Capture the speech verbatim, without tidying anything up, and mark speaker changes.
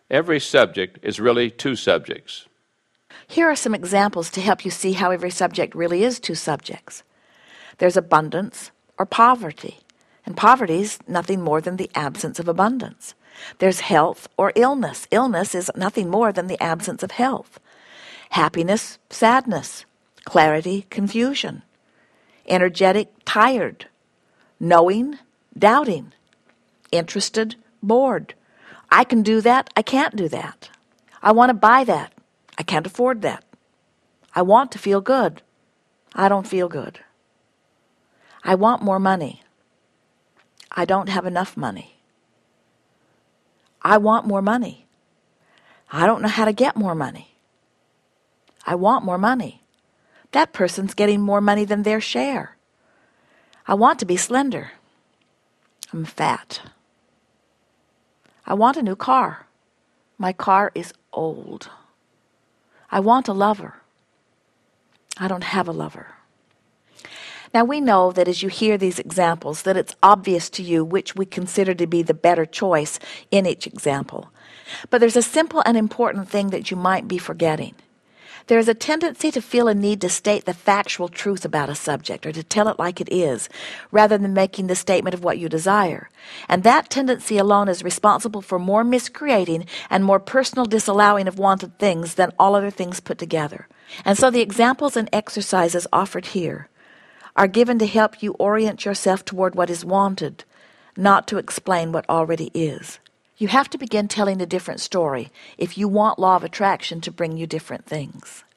Speaker 1: Every subject is really two subjects.
Speaker 2: Here are some examples to help you see how every subject really is two subjects. There's abundance or poverty, and poverty is nothing more than the absence of abundance. There's health or illness. Illness is nothing more than the absence of health. Happiness, sadness. Clarity, confusion. Energetic, tired. Knowing, doubting. Interested, bored. I can do that, I can't do that. I want to buy that, I can't afford that. I want to feel good, I don't feel good. I want more money, I don't have enough money. I want more money, I don't know how to get more money. I want more money. That person's getting more money than their share. I want to be slender. I'm fat. I want a new car. My car is old. I want a lover. I don't have a lover. Now we know that as you hear these examples that it's obvious to you which we consider to be the better choice in each example. But there's a simple and important thing that you might be forgetting. There is a tendency to feel a need to state the factual truth about a subject or to tell it like it is, rather than making the statement of what you desire. And that tendency alone is responsible for more miscreating and more personal disallowing of wanted things than all other things put together. And so the examples and exercises offered here are given to help you orient yourself toward what is wanted, not to explain what already is. You have to begin telling a different story if you want law of attraction to bring you different things.